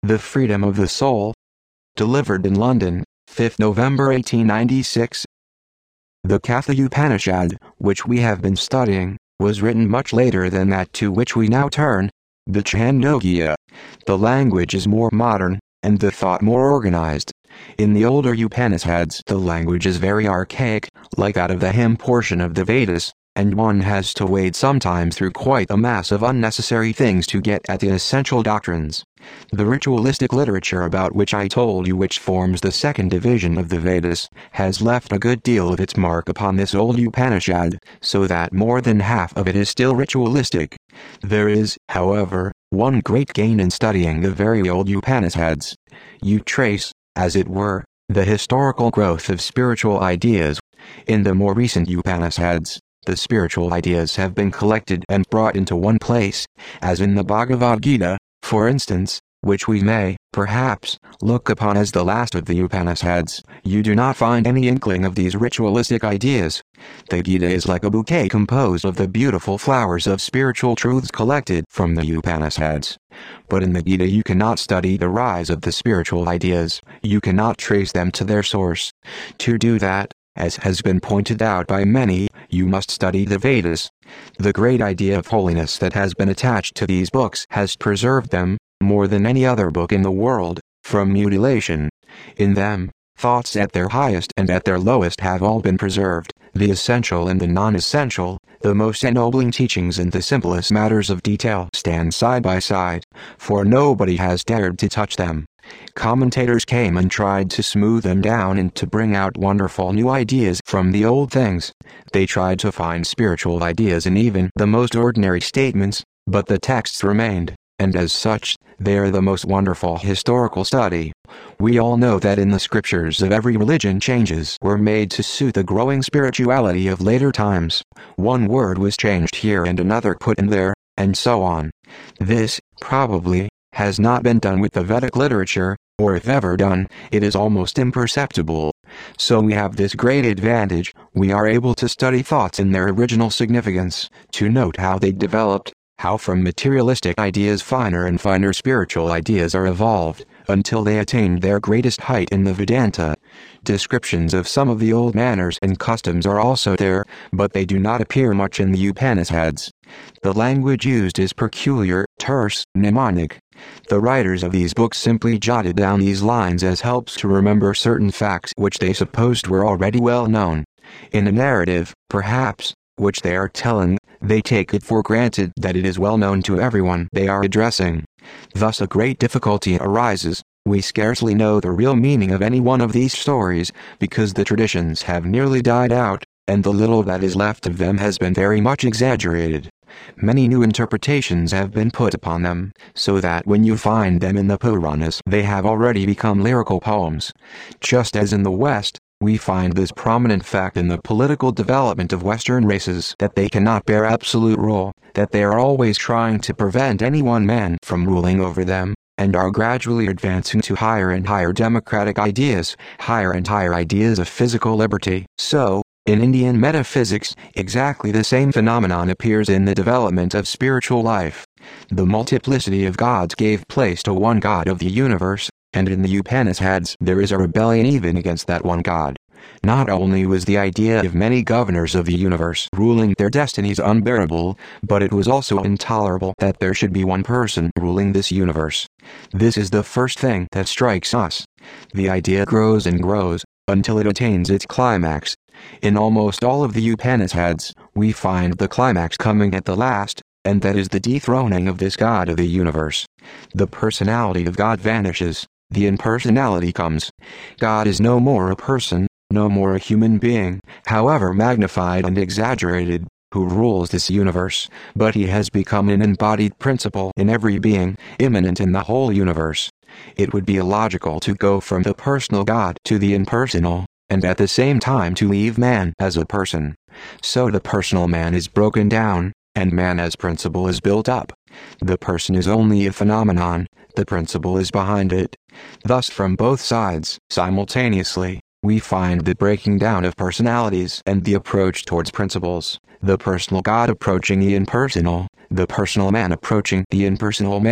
The Freedom of the Soul. Delivered in London, 5th November 1896. The Katha Upanishad, which we have been studying, was written much later than that to which we now turn, the Chandogya. The language is more modern, and the thought more organized. In the older Upanishads, the language is very archaic, like that of the hymn portion of the Vedas, and one has to wade sometimes through quite a mass of unnecessary things to get at the essential doctrines. The ritualistic literature about which I told you, which forms the second division of the Vedas, has left a good deal of its mark upon this old Upanishad, so that more than half of it is still ritualistic. There is, however, one great gain in studying the very old Upanishads. You trace, as it were, the historical growth of spiritual ideas. In the more recent Upanishads, the spiritual ideas have been collected and brought into one place, as in the Bhagavad Gita, for instance, which we may, perhaps, look upon as the last of the Upanishads. You do not find any inkling of these ritualistic ideas. The Gita is like a bouquet composed of the beautiful flowers of spiritual truths collected from the Upanishads. But in the Gita you cannot study the rise of the spiritual ideas, you cannot trace them to their source. To do that, as has been pointed out by many, you must study the Vedas. The great idea of holiness that has been attached to these books has preserved them, more than any other book in the world, from mutilation. In them, thoughts at their highest and at their lowest have all been preserved, the essential and the non-essential, the most ennobling teachings and the simplest matters of detail stand side by side, for nobody has dared to touch them. Commentators came and tried to smooth them down and to bring out wonderful new ideas from the old things. They tried to find spiritual ideas in even the most ordinary statements, but the texts remained, and as such, they are the most wonderful historical study. We all know that in the scriptures of every religion changes were made to suit the growing spirituality of later times. One word was changed here and another put in there, and so on. This, probably, has not been done with the Vedic literature, or if ever done, it is almost imperceptible. So we have this great advantage: we are able to study thoughts in their original significance, to note how they developed, how from materialistic ideas finer and finer spiritual ideas are evolved, until they attained their greatest height in the Vedanta. Descriptions of some of the old manners and customs are also there, but they do not appear much in the Upanishads. The language used is peculiar, terse, mnemonic. The writers of these books simply jotted down these lines as helps to remember certain facts which they supposed were already well known. In a narrative, perhaps, which they are telling, they take it for granted that it is well known to everyone they are addressing. Thus a great difficulty arises. We scarcely know the real meaning of any one of these stories, because the traditions have nearly died out, and the little that is left of them has been very much exaggerated. Many new interpretations have been put upon them, so that when you find them in the Puranas they have already become lyrical poems. Just as in the West, we find this prominent fact in the political development of Western races, that they cannot bear absolute rule, that they are always trying to prevent any one man from ruling over them, and are gradually advancing to higher and higher democratic ideas, higher and higher ideas of physical liberty. So, in Indian metaphysics, exactly the same phenomenon appears in the development of spiritual life. The multiplicity of gods gave place to one God of the universe, and in the Upanishads there is a rebellion even against that one God. Not only was the idea of many governors of the universe ruling their destinies unbearable, but it was also intolerable that there should be one person ruling this universe. This is the first thing that strikes us. The idea grows and grows, until it attains its climax. In almost all of the Upanishads, we find the climax coming at the last, and that is the dethroning of this God of the universe. The personality of God vanishes, the impersonality comes. God is no more a person, no more a human being, however magnified and exaggerated, who rules this universe, but he has become an embodied principle in every being, immanent in the whole universe. It would be illogical to go from the personal God to the impersonal, and at the same time to leave man as a person. So the personal man is broken down, and man as principle is built up. The person is only a phenomenon, the principle is behind it. Thus from both sides, simultaneously, we find the breaking down of personalities and the approach towards principles, the personal God approaching the impersonal, the personal man approaching the impersonal man.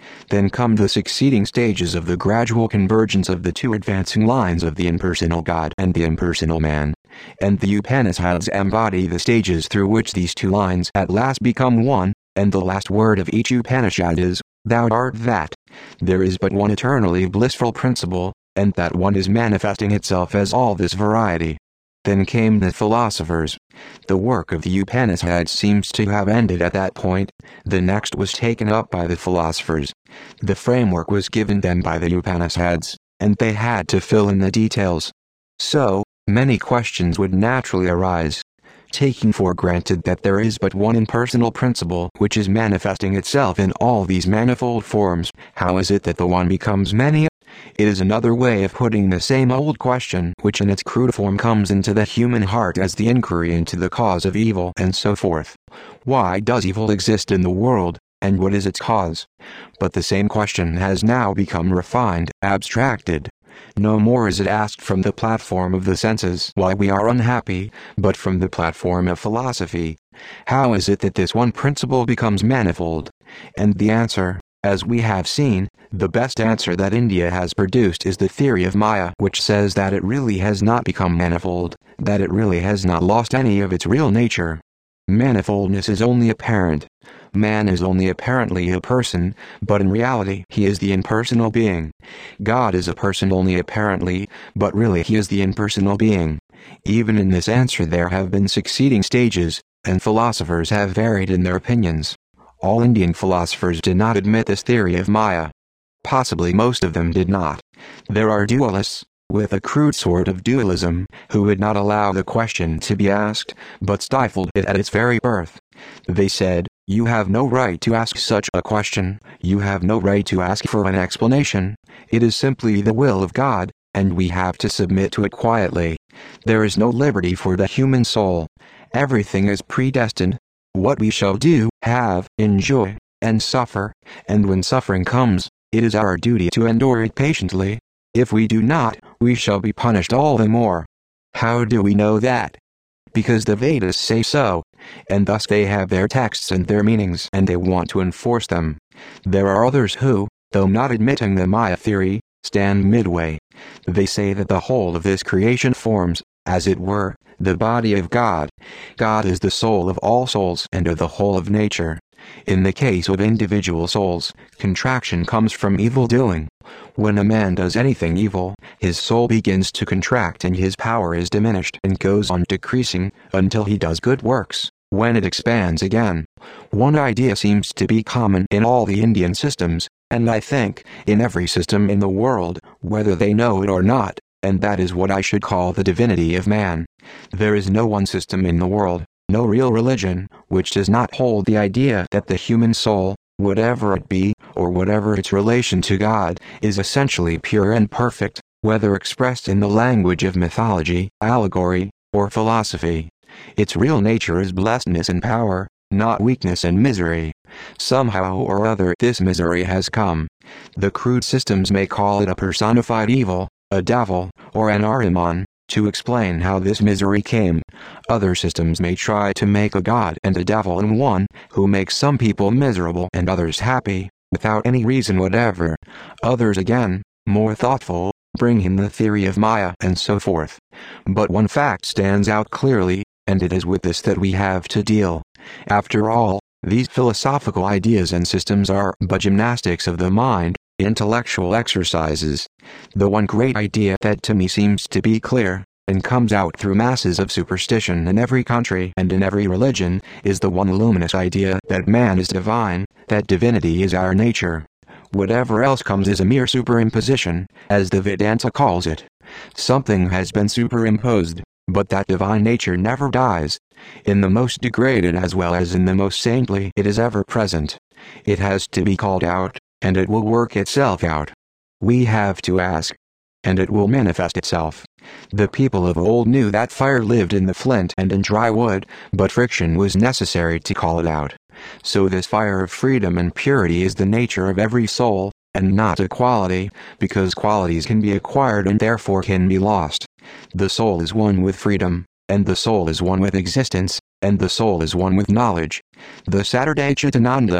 Then come the succeeding stages of the gradual convergence of the two advancing lines of the impersonal God and the impersonal man, and the Upanishads embody the stages through which these two lines at last become one, and the last word of each Upanishad is, "Thou art that." There is but one eternally blissful principle, and that one is manifesting itself as all this variety. Then came the philosophers. The work of the Upanishads seems to have ended at that point. The next was taken up by the philosophers. The framework was given them by the Upanishads, and they had to fill in the details. So, many questions would naturally arise. Taking for granted that there is but one impersonal principle which is manifesting itself in all these manifold forms, how is it that the one becomes many? It is another way of putting the same old question which in its crude form comes into the human heart as the inquiry into the cause of evil and so forth. Why does evil exist in the world, and what is its cause? But the same question has now become refined, abstracted. No more is it asked from the platform of the senses why we are unhappy, but from the platform of philosophy. How is it that this one principle becomes manifold? And the answer, as we have seen, the best answer that India has produced is the theory of Maya, which says that it really has not become manifold, that it really has not lost any of its real nature. Manifoldness is only apparent. Man is only apparently a person, but in reality he is the impersonal being. God is a person only apparently, but really he is the impersonal being. Even in this answer there have been succeeding stages, and philosophers have varied in their opinions. All Indian philosophers did not admit this theory of Maya. Possibly most of them did not. There are dualists, with a crude sort of dualism, who would not allow the question to be asked, but stifled it at its very birth. They said, "You have no right to ask such a question, you have no right to ask for an explanation. It is simply the will of God, and we have to submit to it quietly. There is no liberty for the human soul. Everything is predestined. What we shall do, have, enjoy, and suffer, and when suffering comes, it is our duty to endure it patiently. If we do not, we shall be punished all the more." How do we know that? Because the Vedas say so, and thus they have their texts and their meanings and they want to enforce them. There are others who, though not admitting the Maya theory, stand midway. They say that the whole of this creation forms, as it were, the body of God. God is the soul of all souls and of the whole of nature. In the case of individual souls, contraction comes from evil doing. When a man does anything evil, his soul begins to contract and his power is diminished and goes on decreasing, until he does good works, when it expands again. One idea seems to be common in all the Indian systems, and I think, in every system in the world, whether they know it or not, and that is what I should call the divinity of man. There is no one system in the world, no real religion, which does not hold the idea that the human soul, whatever it be, or whatever its relation to God, is essentially pure and perfect, whether expressed in the language of mythology, allegory, or philosophy. Its real nature is blessedness and power, not weakness and misery. Somehow or other this misery has come. The crude systems may call it a personified evil, a devil, or an Ahriman, to explain how this misery came. Other systems may try to make a god and a devil in one, who makes some people miserable and others happy, without any reason whatever. Others again, more thoughtful, bring in the theory of Maya and so forth. But one fact stands out clearly, and it is with this that we have to deal. After all, these philosophical ideas and systems are but gymnastics of the mind, intellectual exercises. The one great idea that to me seems to be clear, and comes out through masses of superstition in every country and in every religion, is the one luminous idea that man is divine, that divinity is our nature. Whatever else comes is a mere superimposition, as the Vedanta calls it. Something has been superimposed, but that divine nature never dies. In the most degraded as well as in the most saintly it is ever present. It has to be called out, and it will work itself out. We have to ask, and it will manifest itself. The people of old knew that fire lived in the flint and in dry wood, but friction was necessary to call it out. So this fire of freedom and purity is the nature of every soul, and not a quality, because qualities can be acquired and therefore can be lost. The soul is one with freedom, and the soul is one with existence, and the soul is one with knowledge. The Saturday Chitananda,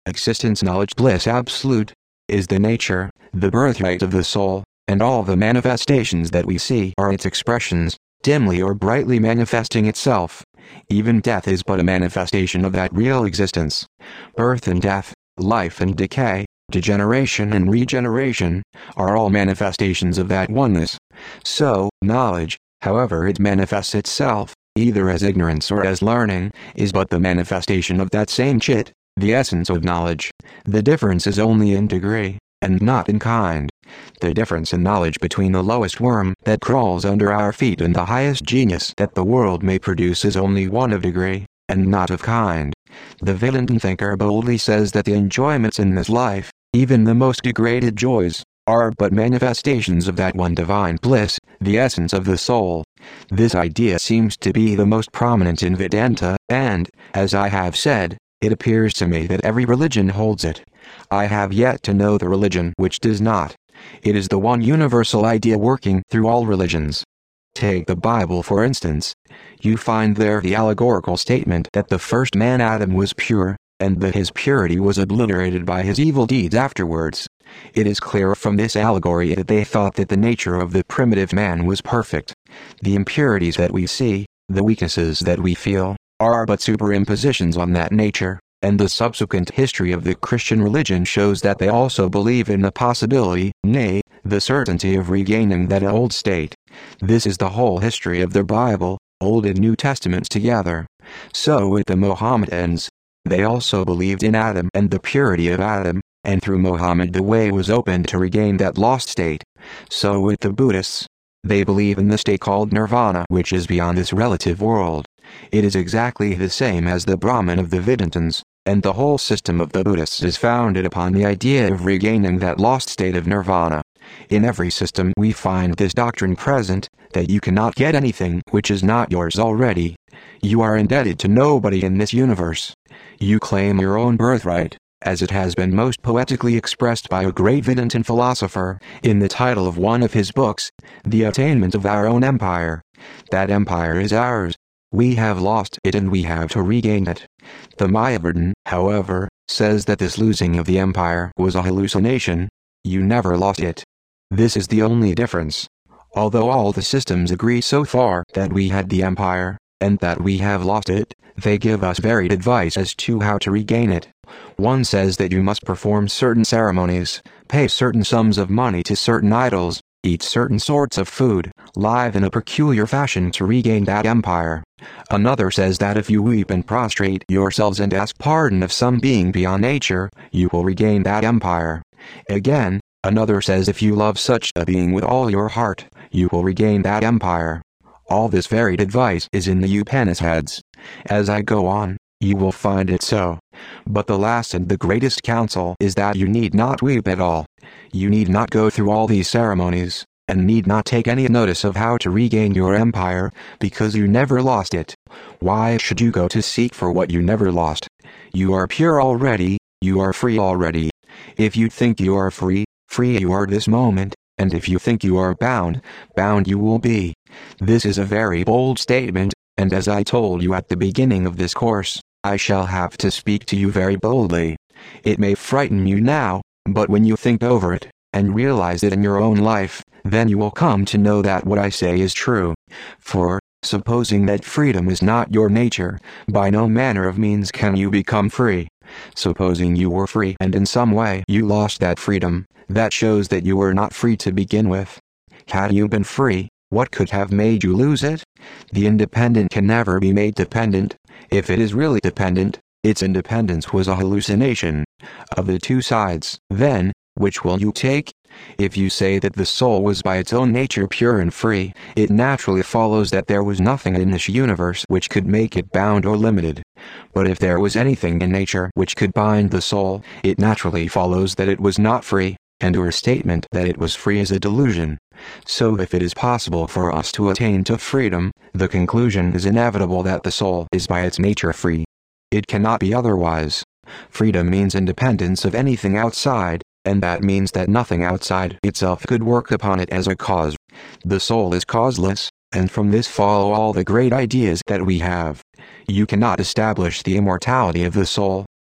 existence, knowledge, bliss absolute, is the nature, the birthright of the soul, and all the manifestations that we see are its expressions, dimly or brightly manifesting itself. Even death is but a manifestation of that real existence. Birth and death, life and decay, degeneration and regeneration, are all manifestations of that oneness. So, knowledge, however it manifests itself, either as ignorance or as learning, is but the manifestation of that same Chit, the essence of knowledge. The difference is only in degree, and not in kind. The difference in knowledge between the lowest worm that crawls under our feet and the highest genius that the world may produce is only one of degree, and not of kind. The Vedanta thinker boldly says that the enjoyments in this life, even the most degraded joys, are but manifestations of that one divine bliss, the essence of the soul. This idea seems to be the most prominent in Vedanta, and, as I have said, it appears to me that every religion holds it. I have yet to know the religion which does not. It is the one universal idea working through all religions. Take the Bible for instance. You find there the allegorical statement that the first man Adam was pure, and that his purity was obliterated by his evil deeds afterwards. It is clear from this allegory that they thought that the nature of the primitive man was perfect. The impurities that we see, the weaknesses that we feel, are but superimpositions on that nature, and the subsequent history of the Christian religion shows that they also believe in the possibility, nay, the certainty of regaining that old state. This is the whole history of the Bible, Old and New Testaments together. So with the Mohammedans, they also believed in Adam and the purity of Adam, and through Muhammad the way was opened to regain that lost state. So with the Buddhists, they believe in the state called nirvana, which is beyond this relative world. It is exactly the same as the Brahman of the Vedantins, and the whole system of the Buddhists is founded upon the idea of regaining that lost state of nirvana. In every system we find this doctrine present, that you cannot get anything which is not yours already. You are indebted to nobody in this universe. You claim your own birthright, as it has been most poetically expressed by a great Vedantin philosopher, in the title of one of his books, The Attainment of Our Own Empire. That empire is ours. We have lost it and we have to regain it. The Mayavadin, however, says that this losing of the empire was a hallucination. You never lost it. This is the only difference. Although all the systems agree so far that we had the empire, and that we have lost it, they give us varied advice as to how to regain it. One says that you must perform certain ceremonies, pay certain sums of money to certain idols, eat certain sorts of food, live in a peculiar fashion to regain that empire. Another says that if you weep and prostrate yourselves and ask pardon of some being beyond nature, you will regain that empire. Again, another says if you love such a being with all your heart, you will regain that empire. All this varied advice is in the Upanishads. As I go on, you will find it so. But the last and the greatest counsel is that you need not weep at all. You need not go through all these ceremonies, and need not take any notice of how to regain your empire, because you never lost it. Why should you go to seek for what you never lost? You are pure already, you are free already. If you think you are free, free you are this moment, and if you think you are bound, bound you will be. This is a very bold statement, and as I told you at the beginning of this course, I shall have to speak to you very boldly. It may frighten you now, but when you think over it, and realize it in your own life, then you will come to know that what I say is true. For, supposing that freedom is not your nature, by no manner of means can you become free. Supposing you were free and in some way you lost that freedom, that shows that you were not free to begin with. Had you been free, what could have made you lose it? The independent can never be made dependent. If it is really dependent, its independence was a hallucination. Of the two sides, then, which will you take? If you say that the soul was by its own nature pure and free, it naturally follows that there was nothing in this universe which could make it bound or limited. But if there was anything in nature which could bind the soul, it naturally follows that it was not free, and your statement that it was free is a delusion. So if it is possible for us to attain to freedom, the conclusion is inevitable that the soul is by its nature free. It cannot be otherwise. Freedom means independence of anything outside, and that means that nothing outside itself could work upon it as a cause. The soul is causeless, and from this follow all the great ideas that we have. You cannot establish the immortality of the soul,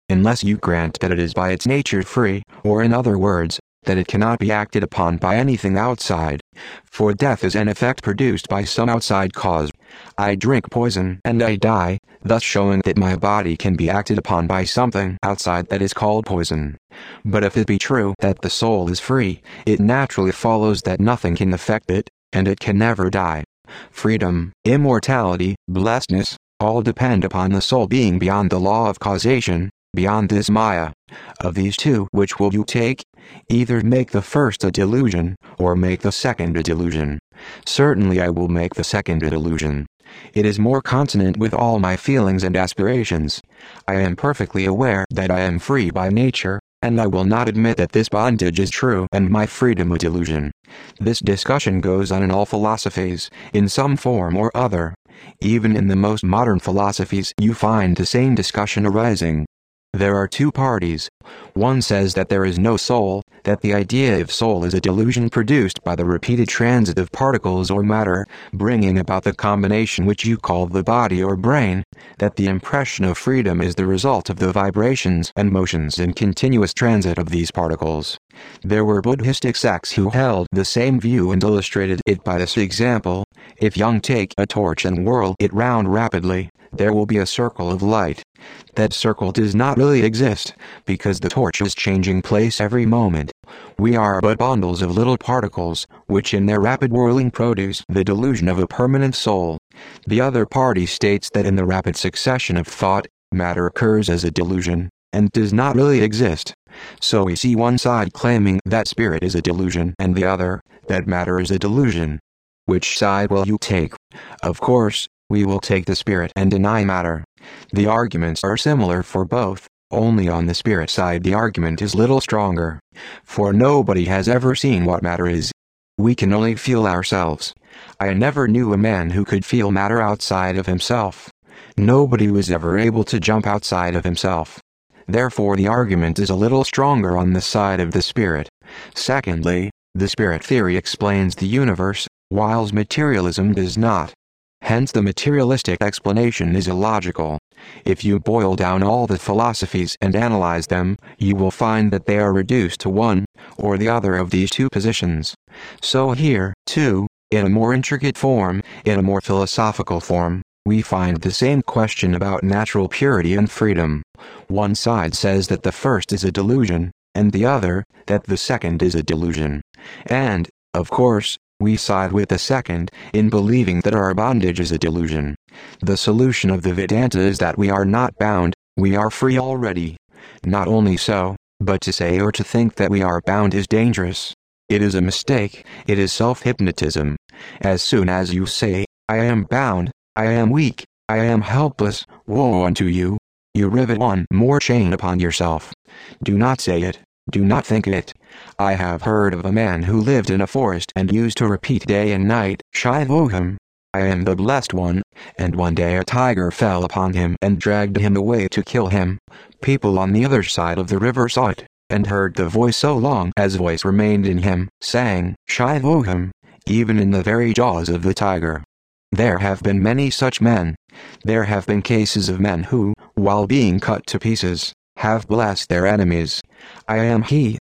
unless you grant that it is by its nature free, or in other words, that it cannot be acted upon by anything outside. For death is an effect produced by some outside cause. I drink poison and I die, thus showing that my body can be acted upon by something outside that is called poison. But if it be true that the soul is free, it naturally follows that nothing can affect it, and it can never die. Freedom, immortality, blessedness, all depend upon the soul being beyond the law of causation, beyond this Maya. Of these two, which will you take? Either make the first a delusion, or make the second a delusion. Certainly I will make the second a delusion. It is more consonant with all my feelings and aspirations. I am perfectly aware that I am free by nature, and I will not admit that this bondage is true and my freedom a delusion. This discussion goes on in all philosophies, in some form or other. Even in the most modern philosophies you find the same discussion arising. There are two parties. One says that there is no soul, that the idea of soul is a delusion produced by the repeated transit of particles or matter, bringing about the combination which you call the body or brain, that the impression of freedom is the result of the vibrations and motions and continuous transit of these particles. There were Buddhistic sects who held the same view and illustrated it by this example: if you take a torch and whirl it round rapidly, there will be a circle of light. That circle does not really exist, because the torch is changing place every moment. We are but bundles of little particles, which in their rapid whirling produce the delusion of a permanent soul. The other party states that in the rapid succession of thought, matter occurs as a delusion, and does not really exist. So we see one side claiming that spirit is a delusion and the other, that matter is a delusion. Which side will you take? Of course, we will take the spirit and deny matter. The arguments are similar for both, only on the spirit side the argument is little stronger. For nobody has ever seen what matter is. We can only feel ourselves. I never knew a man who could feel matter outside of himself. Nobody was ever able to jump outside of himself. Therefore the argument is a little stronger on the side of the spirit. Secondly, the spirit theory explains the universe, whilst materialism does not. Hence the materialistic explanation is illogical. If you boil down all the philosophies and analyze them, you will find that they are reduced to one, or the other of these two positions. So here, too, in a more intricate form, in a more philosophical form, we find the same question about natural purity and freedom. One side says that the first is a delusion, and the other, that the second is a delusion. And, of course, we side with the second, in believing that our bondage is a delusion. The solution of the Vedanta is that we are not bound, we are free already. Not only so, but to say or to think that we are bound is dangerous. It is a mistake, it is self-hypnotism. As soon as you say, I am bound, I am weak, I am helpless, woe unto you, you rivet one more chain upon yourself. Do not say it. Do not think it. I have heard of a man who lived in a forest and used to repeat day and night, Shivoham, I am the blessed one, and one day a tiger fell upon him and dragged him away to kill him. People on the other side of the river saw it, and heard the voice so long as voice remained in him, saying, Shivoham, even in the very jaws of the tiger. There have been many such men. There have been cases of men who, while being cut to pieces, have blessed their enemies. I am he,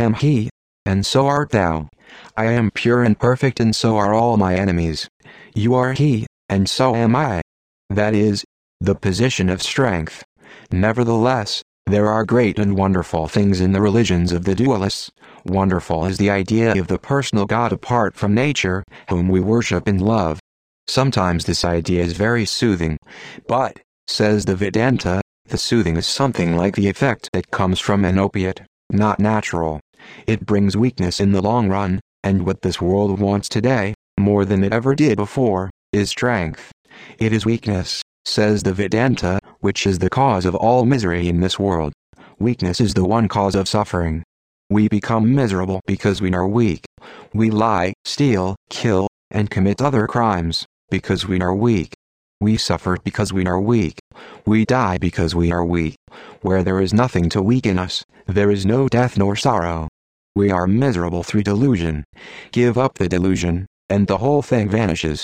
and so art thou. I am pure and perfect and so are all my enemies. You are he, and so am I. That is, the position of strength. Nevertheless, there are great and wonderful things in the religions of the dualists. Wonderful is the idea of the personal God apart from nature, whom we worship and love. Sometimes this idea is very soothing, but, says the Vedanta, the soothing is something like the effect that comes from an opiate, not natural. It brings weakness in the long run, and what this world wants today, more than it ever did before, is strength. It is weakness, says the Vedanta, which is the cause of all misery in this world. Weakness is the one cause of suffering. We become miserable because we are weak. We lie, steal, kill, and commit other crimes, because we are weak. We suffer because we are weak. We die because we are weak. Where there is nothing to weaken us, there is no death nor sorrow. We are miserable through delusion. Give up the delusion, and the whole thing vanishes.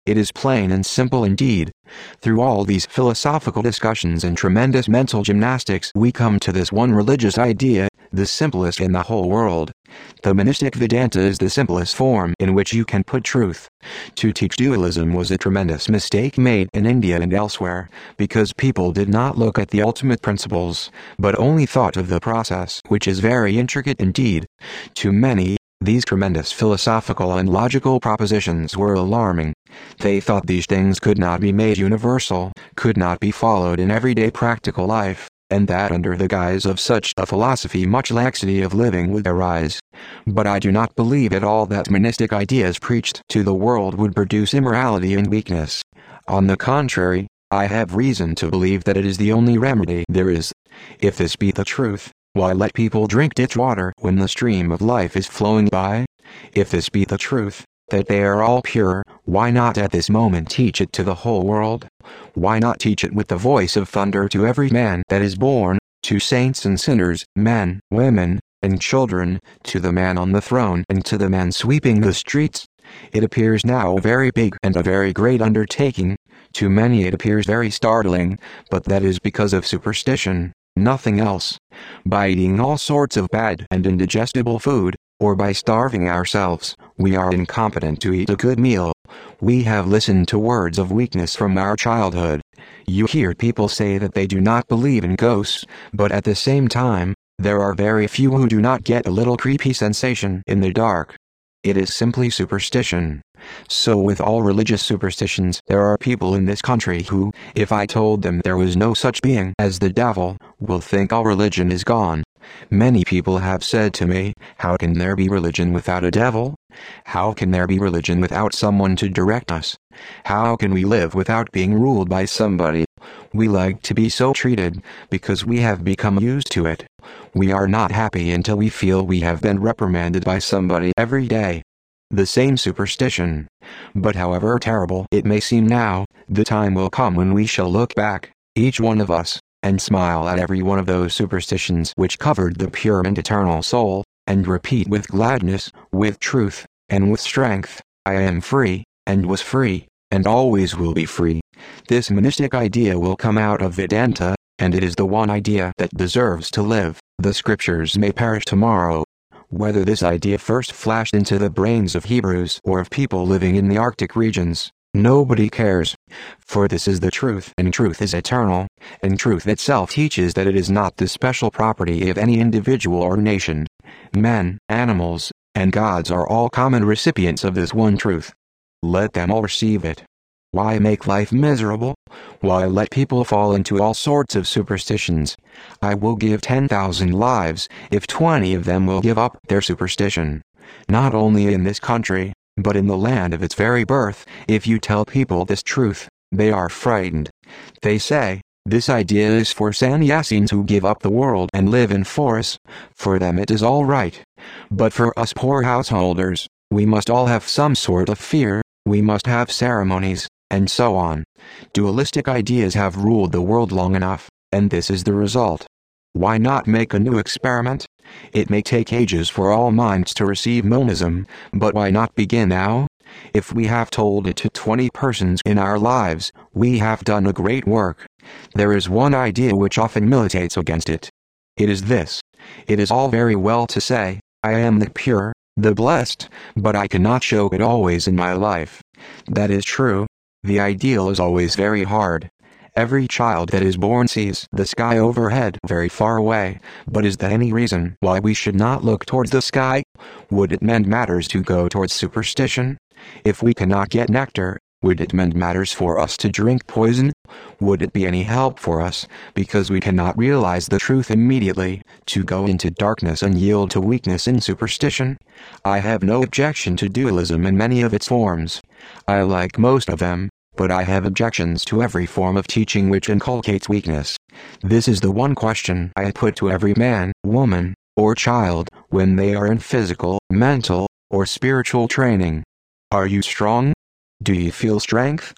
It is plain and simple indeed. Through all these philosophical discussions and tremendous mental gymnastics, we come to this one religious idea, the simplest in the whole world. The monistic Vedanta is the simplest form in which you can put truth. To teach dualism was a tremendous mistake made in India and elsewhere, because people did not look at the ultimate principles, but only thought of the process, which is very intricate indeed. To many, these tremendous philosophical and logical propositions were alarming. They thought these things could not be made universal, could not be followed in everyday practical life, and that under the guise of such a philosophy much laxity of living would arise. But I do not believe at all that monistic ideas preached to the world would produce immorality and weakness. On the contrary, I have reason to believe that it is the only remedy there is. If this be the truth, why let people drink ditch water when the stream of life is flowing by? If this be the truth, that they are all pure, why not at this moment teach it to the whole world? Why not teach it with the voice of thunder to every man that is born, to saints and sinners, men, women, and children, to the man on the throne and to the man sweeping the streets? It appears now very big and a very great undertaking. To many it appears very startling, but that is because of superstition. Nothing else. By eating all sorts of bad and indigestible food, or by starving ourselves, we are incompetent to eat a good meal. We have listened to words of weakness from our childhood. You hear people say that they do not believe in ghosts, but at the same time, there are very few who do not get a little creepy sensation in the dark. It is simply superstition. So with all religious superstitions, there are people in this country who, if I told them there was no such being as the devil, will think all religion is gone. Many people have said to me, how can there be religion without a devil? How can there be religion without someone to direct us? How can we live without being ruled by somebody? We like to be so treated, because we have become used to it. We are not happy until we feel we have been reprimanded by somebody every day. The same superstition. But however terrible it may seem now, the time will come when we shall look back, each one of us, and smile at every one of those superstitions which covered the pure and eternal soul, and repeat with gladness, with truth, and with strength, I am free, and was free, and always will be free. This monistic idea will come out of Vedanta, and it is the one idea that deserves to live. The scriptures may perish tomorrow. Whether this idea first flashed into the brains of Hebrews or of people living in the Arctic regions, nobody cares. For this is the truth, and truth is eternal, and truth itself teaches that it is not the special property of any individual or nation. Men, animals, and gods are all common recipients of this one truth. Let them all receive it. Why make life miserable? Why let people fall into all sorts of superstitions? I will give 10,000 lives if 20 of them will give up their superstition. Not only in this country, but in the land of its very birth, if you tell people this truth, they are frightened. They say, this idea is for sannyasins who give up the world and live in forests. For them it is all right. But for us poor householders, we must all have some sort of fear, we must have ceremonies, and so on. Dualistic ideas have ruled the world long enough, and this is the result. Why not make a new experiment? It may take ages for all minds to receive monism, but why not begin now? If we have told it to 20 persons in our lives, we have done a great work. There is one idea which often militates against it. It is this. It is all very well to say, I am the pure, the blessed, but I cannot show it always in my life. That is true. The ideal is always very hard. Every child that is born sees the sky overhead very far away, but is that any reason why we should not look towards the sky? Would it mend matters to go towards superstition? If we cannot get nectar, would it mend matters for us to drink poison? Would it be any help for us, because we cannot realize the truth immediately, to go into darkness and yield to weakness in superstition? I have no objection to dualism in many of its forms. I like most of them, but I have objections to every form of teaching which inculcates weakness. This is the one question I put to every man, woman, or child, when they are in physical, mental, or spiritual training. Are you strong? Do you feel strength?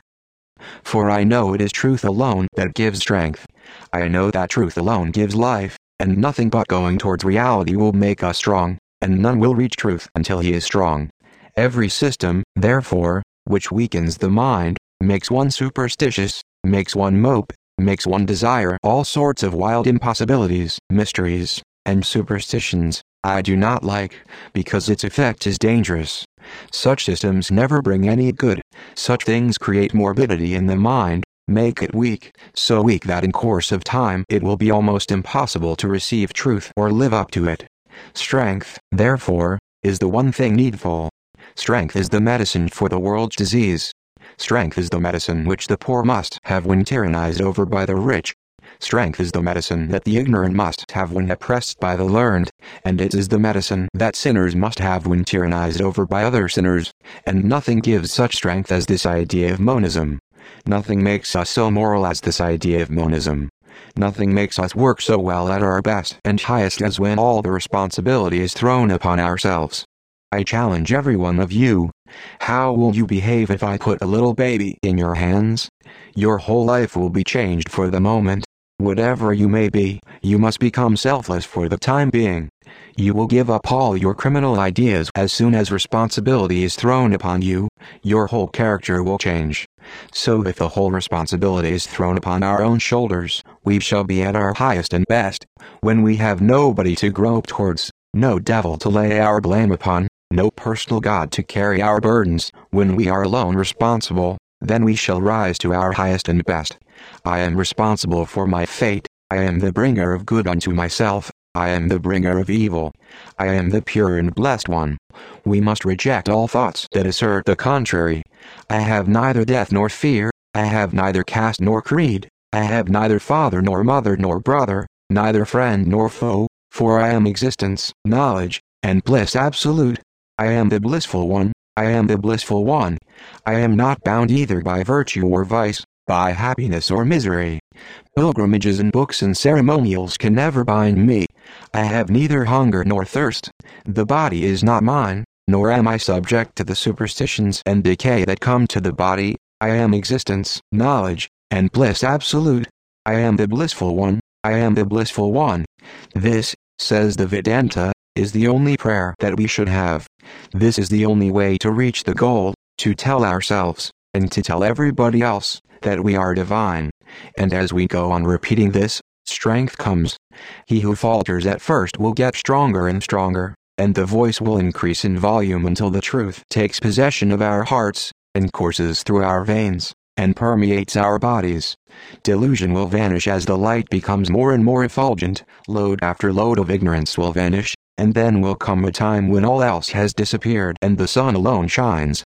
For I know it is truth alone that gives strength. I know that truth alone gives life, and nothing but going towards reality will make us strong, and none will reach truth until he is strong. Every system, therefore, which weakens the mind, makes one superstitious, makes one mope, makes one desire all sorts of wild impossibilities, mysteries, and superstitions, I do not like, because its effect is dangerous. Such systems never bring any good. Such things create morbidity in the mind, make it weak, so weak that in course of time it will be almost impossible to receive truth or live up to it. Strength, therefore, is the one thing needful. Strength is the medicine for the world's disease. Strength is the medicine which the poor must have when tyrannized over by the rich. Strength is the medicine that the ignorant must have when oppressed by the learned, and it is the medicine that sinners must have when tyrannized over by other sinners, and nothing gives such strength as this idea of monism. Nothing makes us so moral as this idea of monism. Nothing makes us work so well at our best and highest as when all the responsibility is thrown upon ourselves. I challenge every one of you. How will you behave if I put a little baby in your hands? Your whole life will be changed for the moment. Whatever you may be, you must become selfless for the time being. You will give up all your criminal ideas as soon as responsibility is thrown upon you. Your whole character will change. So if the whole responsibility is thrown upon our own shoulders, we shall be at our highest and best, when we have nobody to grope towards, no devil to lay our blame upon, no personal God to carry our burdens. When we are alone responsible, then we shall rise to our highest and best. I am responsible for my fate. I am the bringer of good unto myself. I am the bringer of evil. I am the pure and blessed one. We must reject all thoughts that assert the contrary. I have neither death nor fear. I have neither caste nor creed. I have neither father nor mother nor brother, neither friend nor foe, for I am existence, knowledge, and bliss absolute. I am the blissful one. I am the blissful one. I am not bound either by virtue or vice, by happiness or misery. Pilgrimages and books and ceremonials can never bind me. I have neither hunger nor thirst. The body is not mine, nor am I subject to the superstitions and decay that come to the body. I am existence, knowledge, and bliss absolute. I am the blissful one. I am the blissful one. This, says the Vedanta, is the only prayer that we should have. This is the only way to reach the goal, to tell ourselves, and to tell everybody else, that we are divine. And as we go on repeating this, strength comes. He who falters at first will get stronger and stronger, and the voice will increase in volume until the truth takes possession of our hearts, and courses through our veins, and permeates our bodies. Delusion will vanish as the light becomes more and more effulgent, load after load of ignorance will vanish, and then will come a time when all else has disappeared and the sun alone shines.